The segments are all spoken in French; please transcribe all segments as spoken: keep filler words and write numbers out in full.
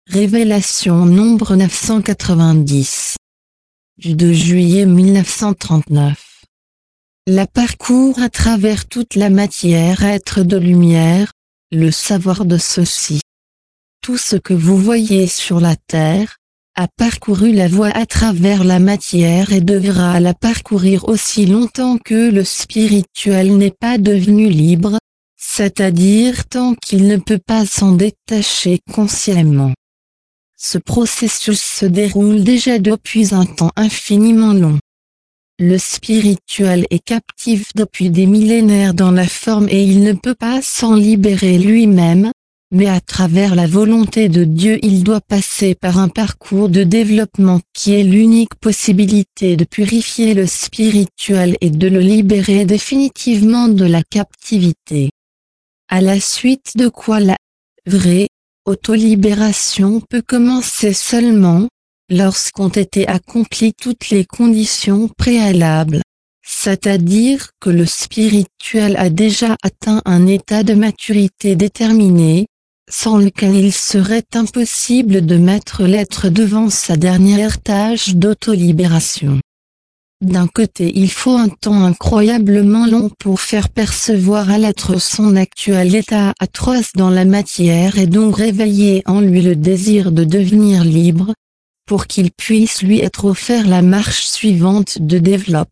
Révélation nombre neuf cent quatre-vingt-dix. Du deux juillet mille neuf cent trente-neuf. La parcours à travers toute la matière être de lumière, le savoir de ceci. Tout ce que vous voyez sur la terre, a parcouru la voie à travers la matière et devra la parcourir aussi longtemps que le spirituel n'est pas devenu libre, c'est-à-dire tant qu'il ne peut pas s'en détacher consciemment. Ce processus se déroule déjà depuis un temps infiniment long. Le spirituel est captif depuis des millénaires dans la forme et il ne peut pas s'en libérer lui-même, mais à travers la volonté de Dieu il doit passer par un parcours de développement qui est l'unique possibilité de purifier le spirituel et de le libérer définitivement de la captivité. À la suite de quoi la vraie autolibération peut commencer seulement lorsqu'ont été accomplies toutes les conditions préalables, c'est-à-dire que le spirituel a déjà atteint un état de maturité déterminé, sans lequel il serait impossible de mettre l'être devant sa dernière tâche d'autolibération. D'un côté il faut un temps incroyablement long pour faire percevoir à l'être son actuel état atroce dans la matière et donc réveiller en lui le désir de devenir libre, pour qu'il puisse lui être offert la marche suivante de développement.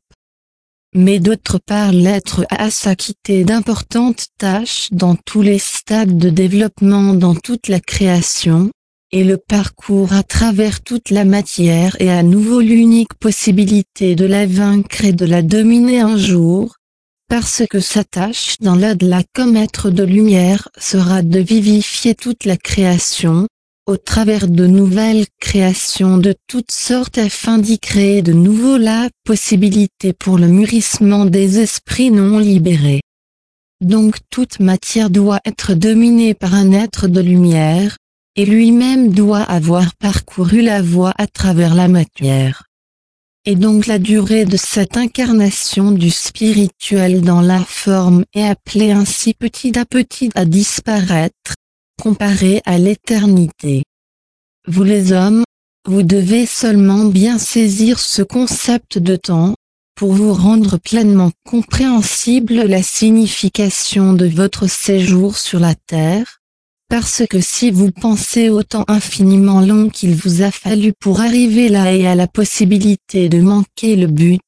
Mais d'autre part l'être a à s'acquitter d'importantes tâches dans tous les stades de développement dans toute la création, et le parcours à travers toute la matière est à nouveau l'unique possibilité de la vaincre et de la dominer un jour, parce que sa tâche dans l'au-delà comme être de lumière sera de vivifier toute la création, au travers de nouvelles créations de toutes sortes afin d'y créer de nouveau la possibilité pour le mûrissement des esprits non libérés. Donc toute matière doit être dominée par un être de lumière, et lui-même doit avoir parcouru la voie à travers la matière. Et donc la durée de cette incarnation du spirituel dans la forme est appelée ainsi petit à petit à disparaître, comparée à l'éternité. Vous les hommes, vous devez seulement bien saisir ce concept de temps, pour vous rendre pleinement compréhensible la signification de votre séjour sur la terre, parce que si vous pensez au temps infiniment long qu'il vous a fallu pour arriver là et à la possibilité de manquer le but,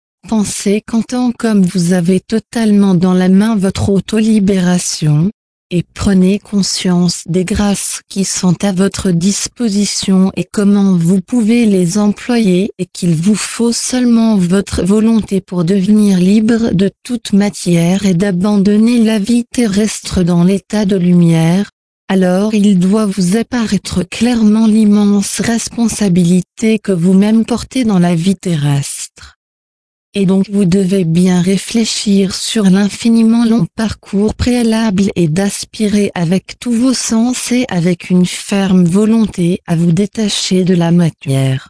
pensez qu'en tant comme vous avez totalement dans la main votre autolibération, et prenez conscience des grâces qui sont à votre disposition et comment vous pouvez les employer et qu'il vous faut seulement votre volonté pour devenir libre de toute matière et d'abandonner la vie terrestre dans l'état de lumière. Alors il doit vous apparaître clairement l'immense responsabilité que vous-même portez dans la vie terrestre. Et donc vous devez bien réfléchir sur l'infiniment long parcours préalable et d'aspirer avec tous vos sens et avec une ferme volonté à vous détacher de la matière.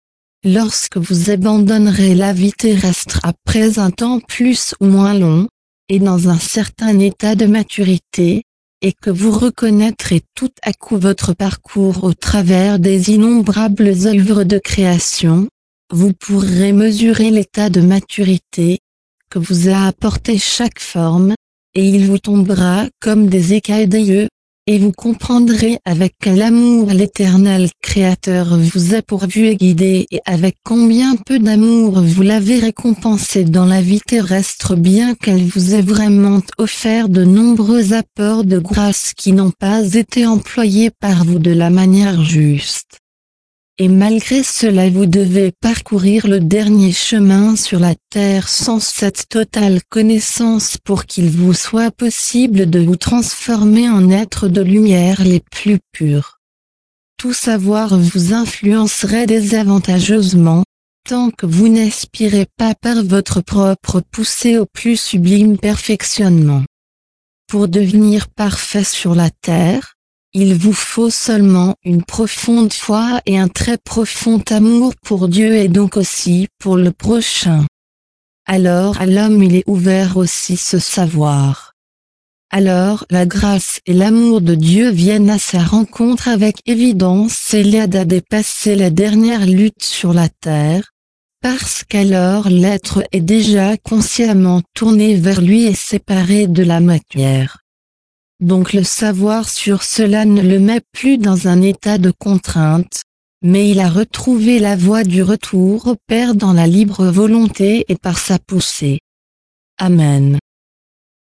Lorsque vous abandonnerez la vie terrestre après un temps plus ou moins long, et dans un certain état de maturité, et que vous reconnaîtrez tout à coup votre parcours au travers des innombrables œuvres de création, vous pourrez mesurer l'état de maturité que vous a apporté chaque forme, et il vous tombera comme des écailles des yeux, et vous comprendrez avec quel amour l'éternel Créateur vous a pourvu et guidé et avec combien peu d'amour vous l'avez récompensé dans la vie terrestre bien qu'elle vous ait vraiment offert de nombreux apports de grâce qui n'ont pas été employés par vous de la manière juste. Et malgré cela vous devez parcourir le dernier chemin sur la terre sans cette totale connaissance pour qu'il vous soit possible de vous transformer en êtres de lumière les plus purs. Tout savoir vous influencerait désavantageusement, tant que vous n'aspirez pas par votre propre poussée au plus sublime perfectionnement. Pour devenir parfait sur la terre, il vous faut seulement une profonde foi et un très profond amour pour Dieu et donc aussi pour le prochain. Alors à l'homme il est ouvert aussi ce savoir. Alors la grâce et l'amour de Dieu viennent à sa rencontre avec évidence et l'aident à dépasser la dernière lutte sur la terre, parce qu'alors l'être est déjà consciemment tourné vers lui et séparé de la matière. Donc le savoir sur cela ne le met plus dans un état de contrainte, mais il a retrouvé la voie du retour au Père dans la libre volonté et par sa poussée. Amen.